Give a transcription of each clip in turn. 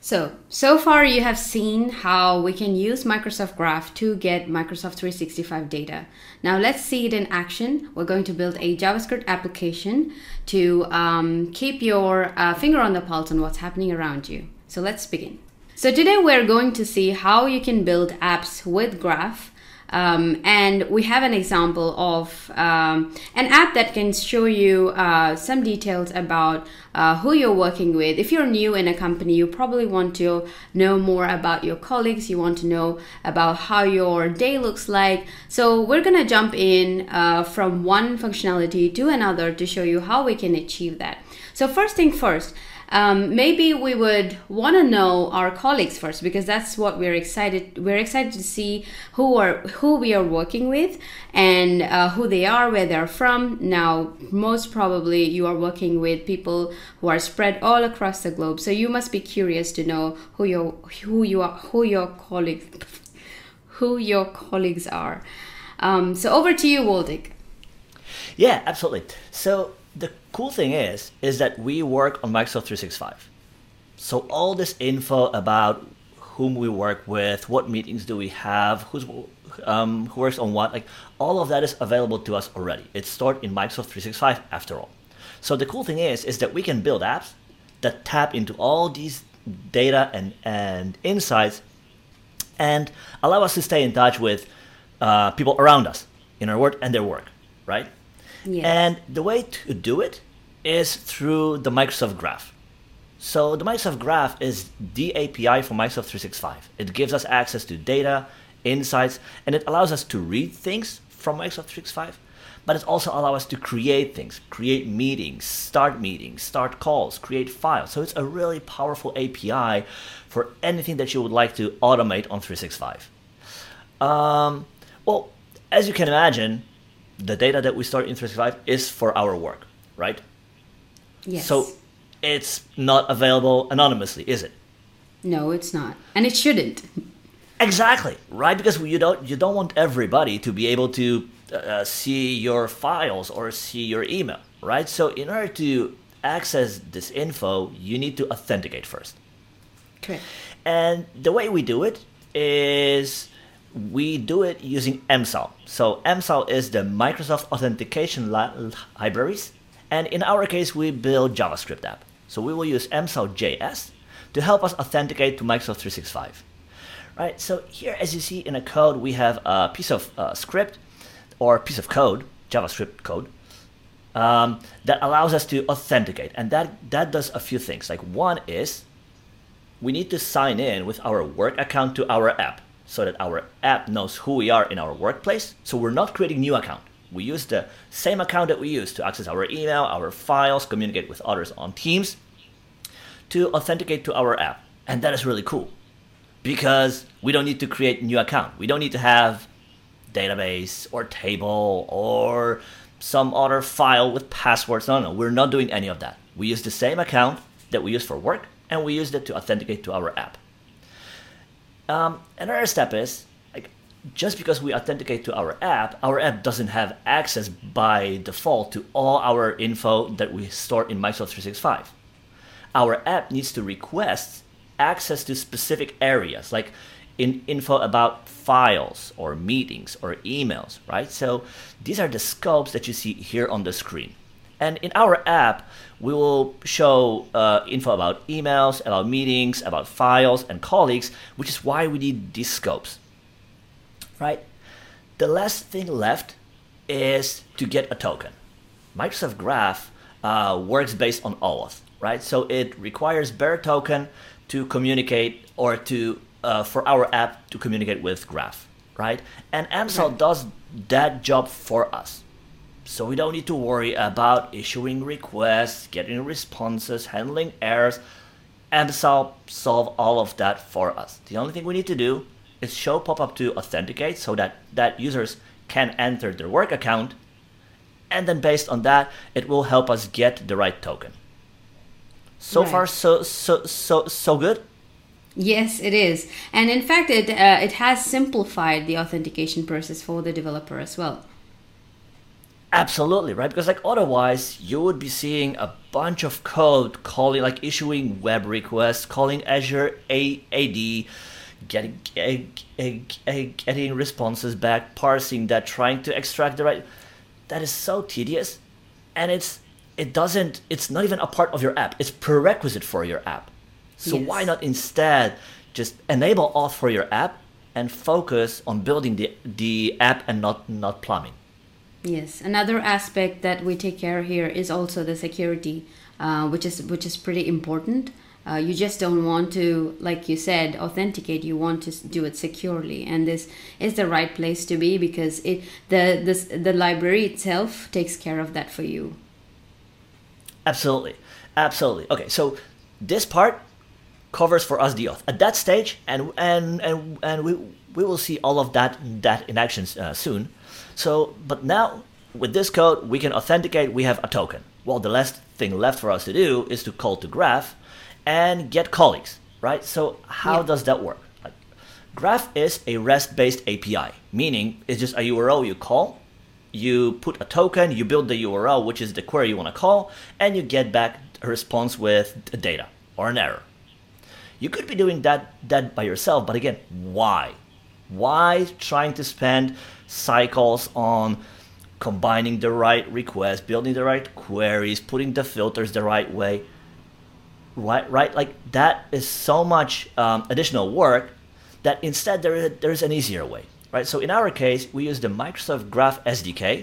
So far you have seen how we can use Microsoft Graph to get Microsoft 365 data. Now let's see it in action. We're going to build a JavaScript application to keep your finger on the pulse on what's happening around you. So let's begin. So today we're going to see how you can build apps with Graph. And we have an example of an app that can show you some details about who you're working with. If you're new in a company, you probably want to know more about your colleagues. You want to know about how your day looks like. So we're going to jump in from one functionality to another to show you how we can achieve that. So first thing first, maybe we would want to know our colleagues first, because that's what we're excited to see who we are working with and who they are, where they're from. Now, most probably you are working with people who are spread all across the globe, so you must be curious to know who your colleagues are. So over to you, Waldik. Yeah, absolutely. So the cool thing is that we work on Microsoft 365. So all this info about whom we work with, what meetings do we have, who works on what, like all of that is available to us already. It's stored in Microsoft 365 after all. So the cool thing is that we can build apps that tap into all these data and insights and allow us to stay in touch with people around us in our work and their work, right? Yes. And the way to do it is through the Microsoft Graph. So the Microsoft Graph is the API for Microsoft 365. It gives us access to data, insights, and it allows us to read things from Microsoft 365, but it also allows us to create things, create meetings, start calls, create files. So it's a really powerful API for anything that you would like to automate on 365. Well, as you can imagine, the data that we store in 365 is for our work, right? Yes. So it's not available anonymously, is it? No, it's not, and it shouldn't. Exactly, right? Because you don't want everybody to be able to see your files or see your email, right? So in order to access this info, you need to authenticate first. Correct. And the way we do it is we do it using MSAL. So MSAL is the Microsoft Authentication Libraries. And in our case, we build JavaScript app. So we will use MSAL.js to help us authenticate to Microsoft 365. Right, so here, as you see in a code, we have a piece of script or piece of code, JavaScript code, that allows us to authenticate. And that does a few things. Like one is we need to sign in with our work account to our app, so that our app knows who we are in our workplace. So we're not creating a new account. We use the same account that we use to access our email, our files, communicate with others on Teams, to authenticate to our app. And that is really cool because we don't need to create a new account. We don't need to have database or table or some other file with passwords. No, we're not doing any of that. We use the same account that we use for work, and we use it to authenticate to our app. Another step is, like, just because we authenticate to our app doesn't have access by default to all our info that we store in Microsoft 365. Our app needs to request access to specific areas, like info about files or meetings or emails, right? So these are the scopes that you see here on the screen. And in our app, we will show info about emails, about meetings, about files and colleagues, which is why we need these scopes, right? The last thing left is to get a token. Microsoft Graph works based on OAuth, right? So it requires Bearer token to communicate or to for our app to communicate with Graph, right? And MSAL does that job for us. So we don't need to worry about issuing requests, getting responses, handling errors. MSAL solve all of that for us. The only thing we need to do is show pop-up to authenticate so that users can enter their work account, and then based on that, it will help us get the right token. So far, so good. Yes, it is, and in fact, it has simplified the authentication process for the developer as well. Absolutely, right? Because like otherwise you would be seeing a bunch of code calling, like issuing web requests, calling Azure AD, getting responses back, parsing that, trying to extract the right. That is so tedious, and it's not even a part of your app. It's prerequisite for your app. So Yes. why not instead just enable auth for your app and focus on building the app and not plumbing? Yes, another aspect that we take care here is also the security, which is pretty important. You just don't want to, like you said, authenticate. You want to do it securely, and this is the right place to be because the library itself takes care of that for you. Absolutely, absolutely. Okay, so this part covers for us the auth at that stage, and we will see all of that in action soon. So, but now with this code, we can authenticate. We have a token. Well, the last thing left for us to do is to call to Graph and get colleagues, right? So how Yeah. does that work? Like, Graph is a REST-based API, meaning it's just a URL you call, you put a token, you build the URL, which is the query you want to call, and you get back a response with the data or an error. You could be doing that by yourself, but again, why? Why trying to spend cycles on combining the right requests, building the right queries, putting the filters the right way? Right? Like that is so much additional work that instead there's an easier way, right? So in our case, we use the Microsoft Graph SDK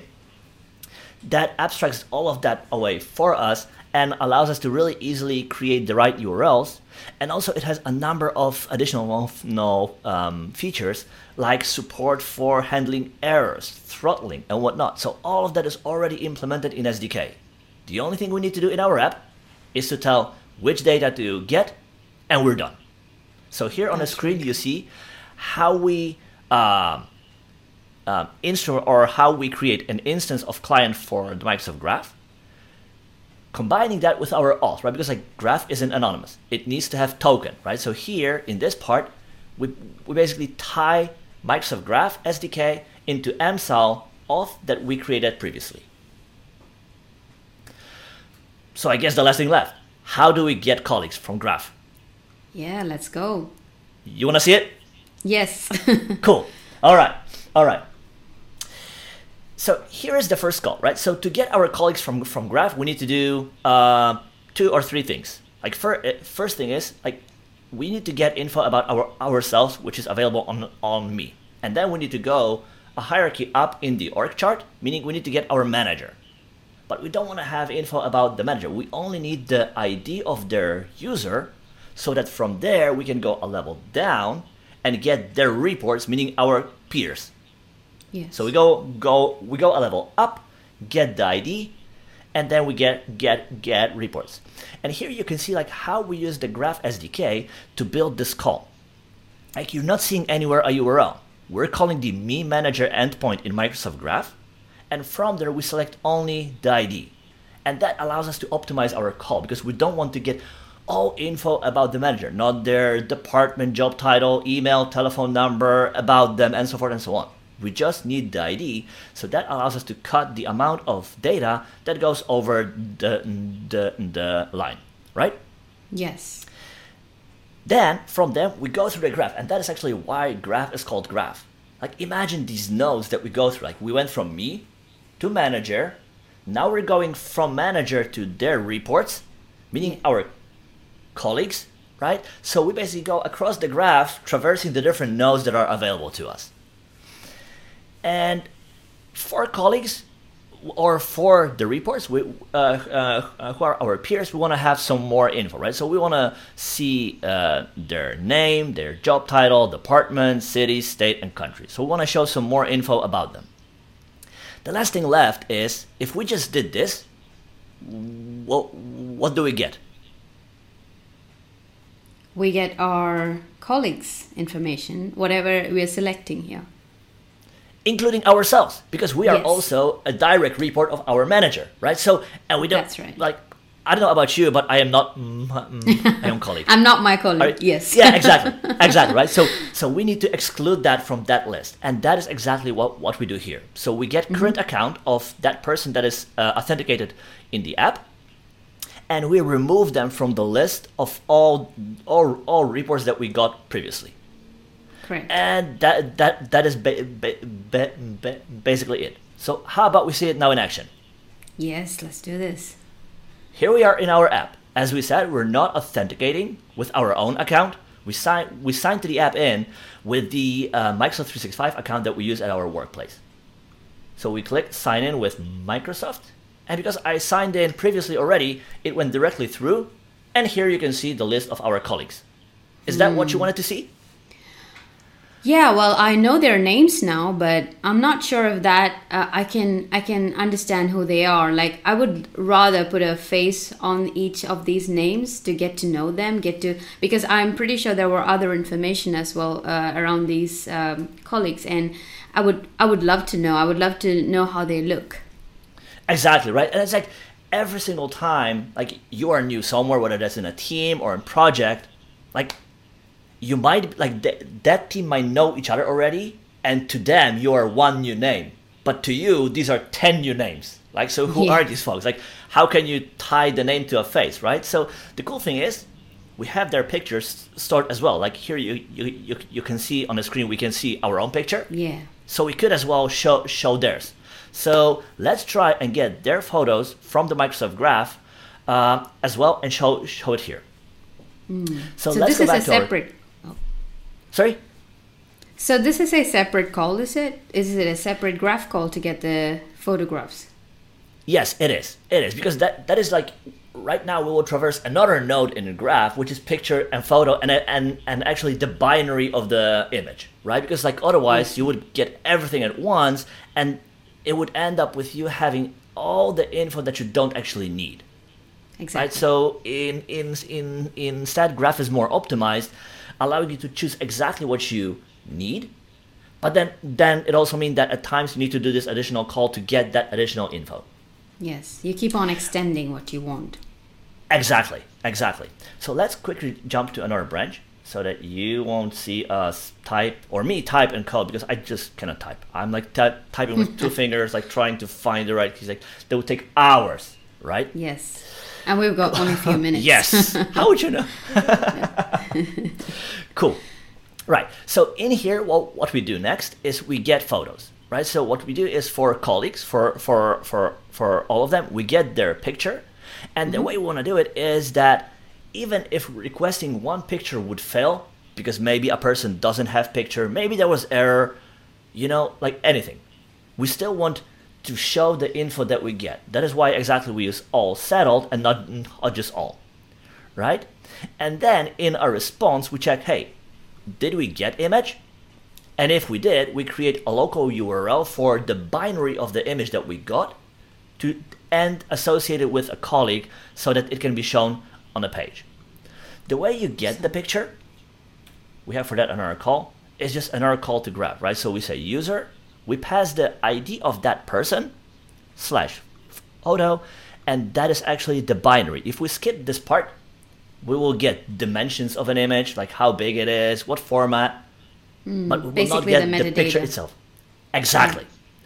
that abstracts all of that away for us and allows us to really easily create the right URLs. And also it has a number of additional features like support for handling errors, throttling, and whatnot. So all of that is already implemented in SDK. The only thing we need to do in our app is to tell which data to get, and we're done. So here on the screen, you see how we instrument or how we create an instance of client for the Microsoft Graph, combining that with our auth, right? Because like Graph isn't anonymous. It needs to have token, right? So here in this part, we basically tie Microsoft Graph SDK into MSAL auth that we created previously. So I guess the last thing left, how do we get colleagues from Graph? Yeah, let's go. You want to see it? Yes. Cool. All right. So here is the first goal, right? So to get our colleagues from Graph, we need to do 2 or 3 things. Like first thing is like we need to get info about ourselves, which is available on me, and then we need to go a hierarchy up in the org chart, meaning we need to get our manager. But we don't want to have info about the manager. We only need the ID of their user, so that from there we can go a level down and get their reports, meaning our peers. Yes. So we go a level up, get the ID, and then we get reports. And here you can see like how we use the Graph SDK to build this call. Like you're not seeing anywhere a URL. We're calling the Me Manager endpoint in Microsoft Graph, and from there we select only the ID. And that allows us to optimize our call because we don't want to get all info about the manager, not their department, job title, email, telephone number, about them, and so forth and so on. We just need the ID, so that allows us to cut the amount of data that goes over the line, right? Yes. Then, from them, we go through the graph, and that is actually why Graph is called Graph. Like, imagine these nodes that we go through. Like, we went from me to manager, now we're going from manager to their reports, meaning our colleagues, right? So we basically go across the graph, traversing the different nodes that are available to us. And for colleagues or for the reports, who are our peers, we want to have some more info, right? So we want to see their name, their job title, department, city, state, and country. So we want to show some more info about them. The last thing left is, if we just did this, what do we get? We get our colleagues' information, whatever we are selecting here. Including ourselves, because we are Yes. also a direct report of our manager, right? So, and we don't That's right. like I don't know about you, but I am not my own colleague. I'm not my colleague. Right? Yes. Yeah, exactly, right? So we need to exclude that from that list, and that is exactly what we do here. So we get current account of that person that is authenticated in the app, and we remove them from the list of all reports that we got previously. Correct. And that is basically it. So how about we see it now in action? Yes, let's do this. Here we are in our app. As we said, we're not authenticating with our own account. We sign to the app in with the Microsoft 365 account that we use at our workplace. So we click sign in with Microsoft. And because I signed in previously already, it went directly through. And here you can see the list of our colleagues. Is that what you wanted to see? Yeah, well, I know their names now, but I'm not sure if that I can understand who they are. Like, I would rather put a face on each of these names to get to know them, because I'm pretty sure there were other information as well around these colleagues, and I would love to know. I would love to know how they look. Exactly, right? And it's like every single time, like you are new somewhere, whether that's in a team or in project, like you might like that team might know each other already, and to them you are one new name, but to you these are 10 new names. Like, so who are these folks? Like, how can you tie the name to a face, right? So the cool thing is we have their pictures stored as well. Like here you can see on the screen, we can see our own picture. Yeah. So we could as well show theirs. So let's try and get their photos from the Microsoft Graph as well and show it here. So let's go back to separate. Sorry? So this is a separate call, is it? Is it a separate graph call to get the photographs? Yes, it is. It is, because that is like, right now we will traverse another node in the graph, which is picture and photo and actually the binary of the image, right? Because like otherwise you would get everything at once and it would end up with you having all the info that you don't actually need. Exactly. Right? So instead, Graph is more optimized, allowing you to choose exactly what you need. But then it also means that at times you need to do this additional call to get that additional info. Yes, you keep on extending what you want. Exactly. So let's quickly jump to another branch so that you won't see us type or me type and code, because I just cannot type. I'm like typing with two fingers, like trying to find the right keys. Like that would take hours, right? Yes. And we've got only a few minutes. Yes. How would you know? Cool. Right. So in here, what we do next is we get photos, right? So what we do is for colleagues, for all of them, we get their picture. And the way we want to do it is that even if requesting one picture would fail, because maybe a person doesn't have picture, maybe there was error, like anything, we still want to show the info that we get. That is why exactly we use all settled and not just all, right? And then in our response, we check, hey, did we get image? And if we did, we create a local URL for the binary of the image that we got and associate it with a colleague so that it can be shown on the page. The way you get the picture, we have for that another call, is just another call to Graph, right? So we say user, we pass the ID of that person /photo, and that is actually the binary. If we skip this part, we will get dimensions of an image, like how big it is, what format, but we will not get the picture itself. Exactly.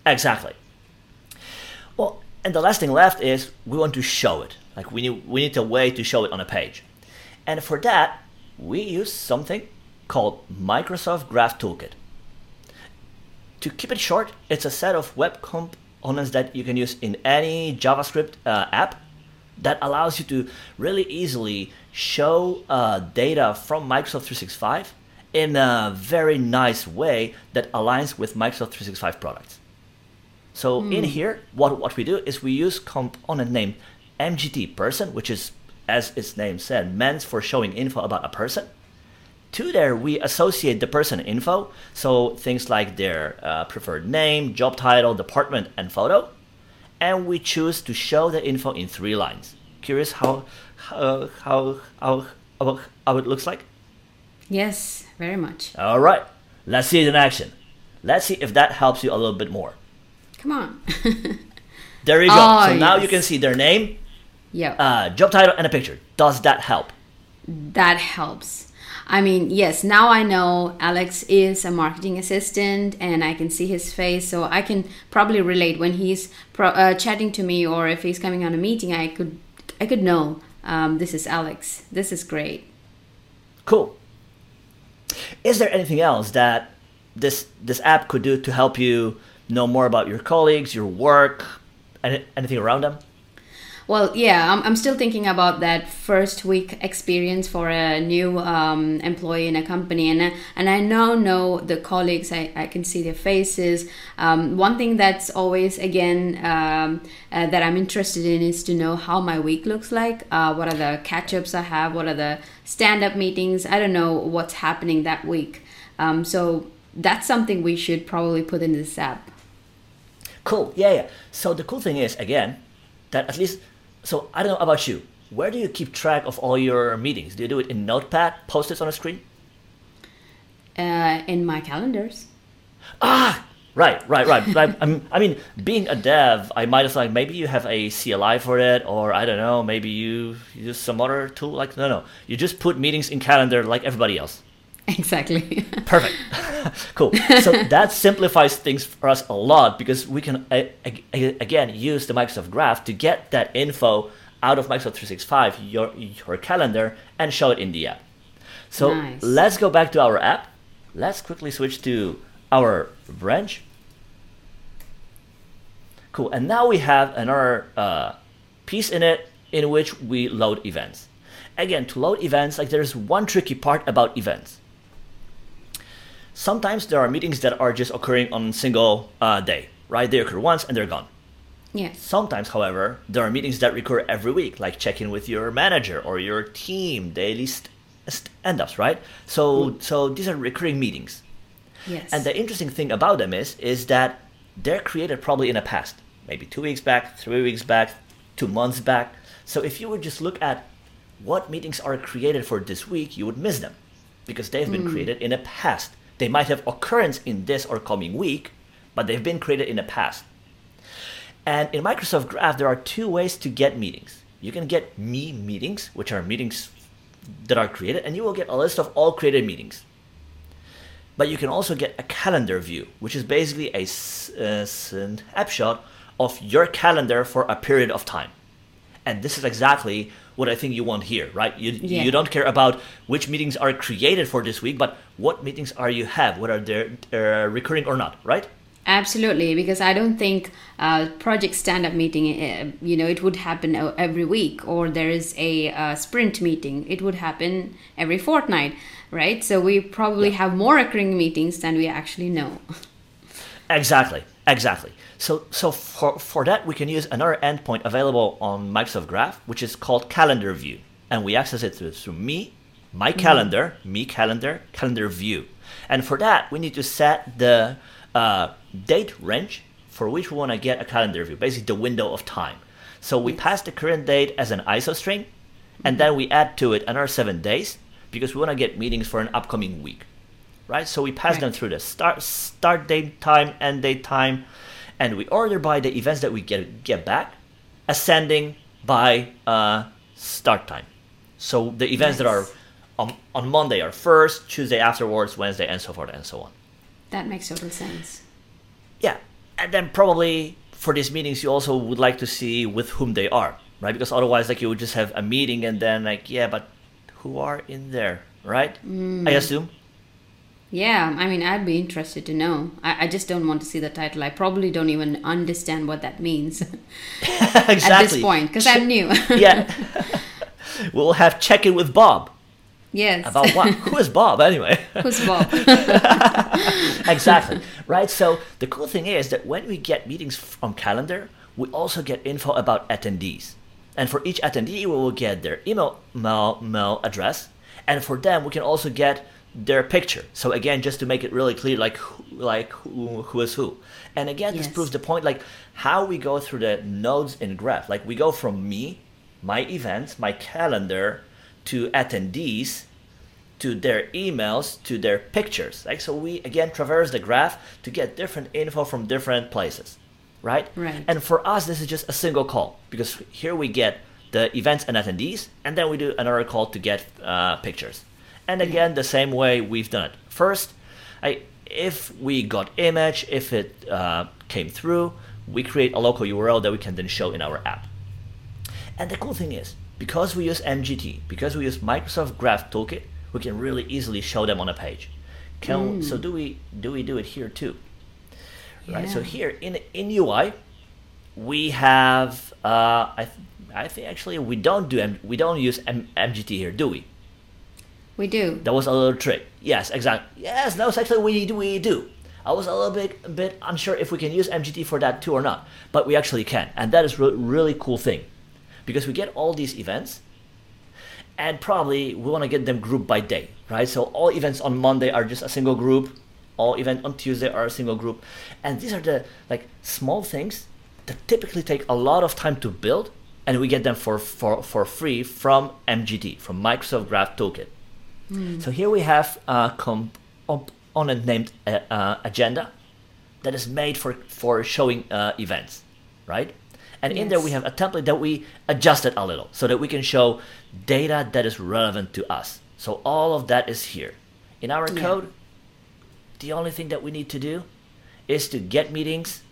Well, and the last thing left is we want to show it. Like we need a way to show it on a page. And for that, we use something called Microsoft Graph Toolkit. To keep it short, it's a set of web components that you can use in any JavaScript app that allows you to really easily show data from Microsoft 365 in a very nice way that aligns with Microsoft 365 products. So in here, what we do is we use component named MGT person, which is, as its name said, meant for showing info about a person. To there, we associate the person info, so things like their preferred name, job title, department, and photo. And we choose to show the info in 3 lines. Curious how it looks like? Yes, very much. All right, let's see it in action. Let's see if that helps you a little bit more. Come on. There you go. So now you can see their name, Yeah. Job title and a picture. Does that help? That helps. I mean, yes, now I know Alex is a marketing assistant and I can see his face, so I can probably relate when he's chatting to me, or if he's coming on a meeting, I could know this is Alex. This is great. Cool. Is there anything else that this app could do to help you know more about your colleagues, your work, anything around them? Well, yeah, I'm still thinking about that first week experience for a new employee in a company, and I now know the colleagues. I can see their faces. One thing that's always again that I'm interested in is to know how my week looks like. What are the catch-ups I have? What are the stand-up meetings? I don't know what's happening that week. So that's something we should probably put in this app. Cool. Yeah. So the cool thing is, again, that at least. So I don't know about you. Where do you keep track of all your meetings? Do you do it in Notepad, Post-its on a screen? In my calendars. Ah, right. I mean, being a dev, I might have like maybe you have a CLI for it, or I don't know, maybe you use some other tool. Like no, you just put meetings in calendar like everybody else. Exactly. Perfect. Cool. So that simplifies things for us a lot, because we can, again, use the Microsoft Graph to get that info out of Microsoft 365, your calendar, and show it in the app. So nice. Let's go back to our app. Let's quickly switch to our branch. Cool. And now we have another piece in it in which we load events. Again, to load events, like there's one tricky part about events. Sometimes there are meetings that are just occurring on a single day, right? They occur once and they're gone. Yes. Sometimes, however, there are meetings that recur every week, like check-in with your manager or your team, daily stand-ups, right? So these are recurring meetings. Yes. And the interesting thing about them is that they're created probably in the past, maybe 2 weeks back, 3 weeks back, 2 months back. So if you would just look at what meetings are created for this week, you would miss them because they've been created in the past. They might have occurrence in this or coming week, but they've been created in the past. And in Microsoft Graph, there are 2 ways to get meetings. You can get me meetings, which are meetings that are created, and you will get a list of all created meetings. But you can also get a calendar view, which is basically a snapshot of your calendar for a period of time. And this is exactly what I think you want here, right? You don't care about which meetings are created for this week, but what meetings are you have, whether they're recurring or not, right? Absolutely, because I don't think project stand-up meeting, it would happen every week, or there is a sprint meeting. It would happen every fortnight, right? So we probably have more recurring meetings than we actually know. Exactly. So for that, we can use another endpoint available on Microsoft Graph, which is called Calendar View. And we access it through my calendar, calendar view. And for that, we need to set the date range for which we want to get a calendar view, basically the window of time. So we pass the current date as an ISO string, and then we add to it another 7 days because we want to get meetings for an upcoming week, right? So we pass them through the start date time, end date time, and we order by the events that we get back, ascending by start time. So the events that are on Monday are first, Tuesday afterwards, Wednesday, and so forth and so on. That makes total sense. Yeah, and then probably for these meetings, you also would like to see with whom they are, right? Because otherwise, like you would just have a meeting and then but who are in there, right? I assume. Yeah, I mean, I'd be interested to know. I just don't want to see the title. I probably don't even understand what that means Exactly. at this point, because I'm new. Yeah. We'll have check-in with Bob. Yes. About what? Who is Bob anyway? Who's Bob? Exactly. Right. So the cool thing is that when we get meetings from calendar, we also get info about attendees. And for each attendee, we will get their email address. And for them, we can also get their picture. So again, just to make it really clear, who is who. And again, this proves the point, like how we go through the nodes in Graph. Like we go from me, my events, my calendar, to attendees, to their emails, to their pictures. Like so we again traverse the graph to get different info from different places, right? Right. And for us, this is just a single call because here we get the events and attendees, and then we do another call to get pictures. And again, the same way we've done it. First, if we got image, if it came through, we create a local URL that we can then show in our app. And the cool thing is, because we use MGT, because we use Microsoft Graph Toolkit, we can really easily show them on a page. So do we do it here too? Right. So here in UI, we have I think actually we don't use MGT here, do we? We do. That was a little trick. Yes, exactly. Yes, that was actually we do. I was a little bit unsure if we can use MGT for that too or not, but we actually can, and that is really cool thing, because we get all these events, and probably we want to get them grouped by day, right? So all events on Monday are just a single group, all events on Tuesday are a single group, and these are the small things that typically take a lot of time to build, and we get them for free from MGT, from Microsoft Graph Toolkit. So here we have a component named agenda that is made for showing events, right? And in there we have a template that we adjusted a little so that we can show data that is relevant to us. So all of that is here. In our code, the only thing that we need to do is to get meetings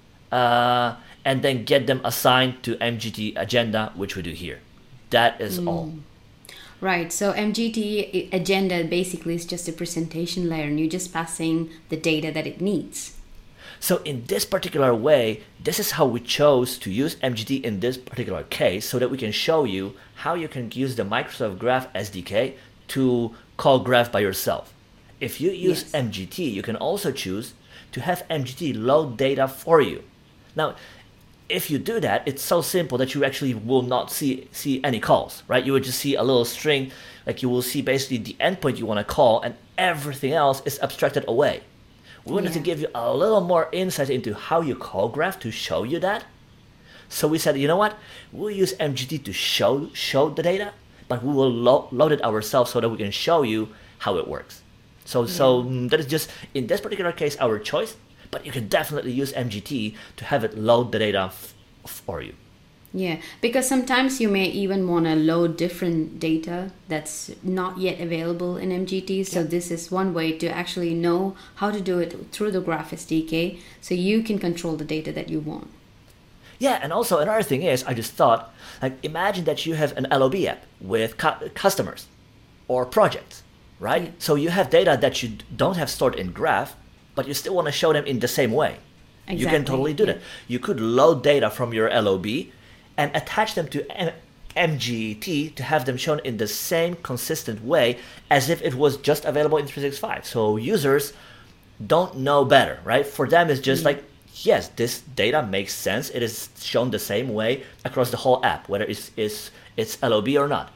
and then get them assigned to MGT agenda, which we do here. That is all. Right, so MGT agenda basically is just a presentation layer, and you're just passing the data that it needs. So in this particular way, this is how we chose to use MGT in this particular case, so that we can show you how you can use the Microsoft Graph SDK to call Graph by yourself. If you use MGT, you can also choose to have MGT load data for you. Now, if you do that, it's so simple that you actually will not see any calls, right? You would just see a little string, you will see basically the endpoint you want to call, and everything else is abstracted away. We wanted to give you a little more insight into how you call Graph to show you that. So we said, you know what? We'll use MGT to show the data, but we will load it ourselves so that we can show you how it works. So that is just, in this particular case, our choice. But you can definitely use MGT to have it load the data for you. Yeah, because sometimes you may even want to load different data that's not yet available in MGT. So this is one way to actually know how to do it through the Graph SDK, so you can control the data that you want. Yeah, and also another thing is, I just thought, imagine that you have an LOB app with customers or projects, right? Yeah. So you have data that you don't have stored in Graph, but you still want to show them in the same way. Exactly. You can totally do that. You could load data from your LOB and attach them to MGT to have them shown in the same consistent way as if it was just available in 365. So users don't know better, right? For them, it's just yes, this data makes sense. It is shown the same way across the whole app, whether it's LOB or not.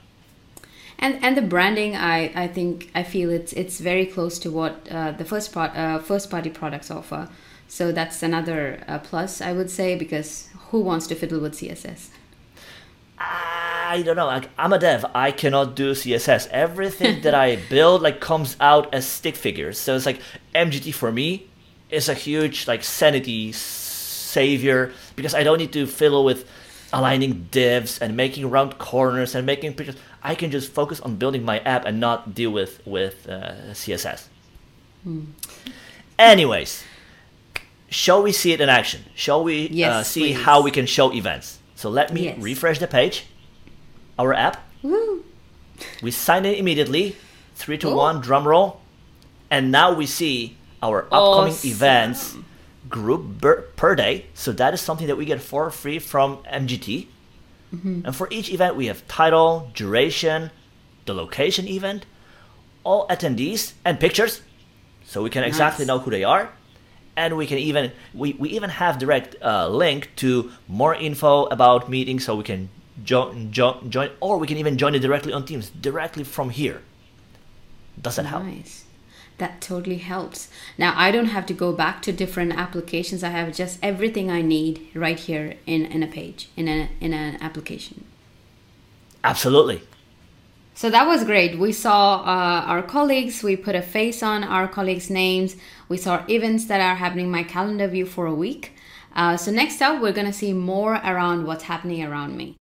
And the branding, I feel it's very close to what the first party products offer. So that's another plus, I would say, because who wants to fiddle with CSS? I don't know. I'm a dev. I cannot do CSS. Everything that I build comes out as stick figures. So it's MGT for me is a huge sanity savior, because I don't need to fiddle with aligning divs and making round corners and making pictures. I can just focus on building my app and not deal with CSS. Anyways, shall we see it in action? Shall we see how we can show events? So let me refresh the page. Our app. Woo. We sign in immediately. 3, 2, 1, drum roll. And now we see our upcoming events group per day. So that is something that we get for free from MGT. And for each event, we have title, duration, the location event, all attendees, and pictures, so we can exactly know who they are. And we can even we even have direct link to more info about meetings, so we can join, or we can even join it directly on Teams, directly from here. Does that help? Nice. That totally helps. Now I don't have to go back to different applications. I have just everything I need right here in a page, in an application. Absolutely. So that was great. We saw our colleagues. We put a face on our colleagues' names. We saw events that are happening in my calendar view for a week. So next up, we're going to see more around what's happening around me.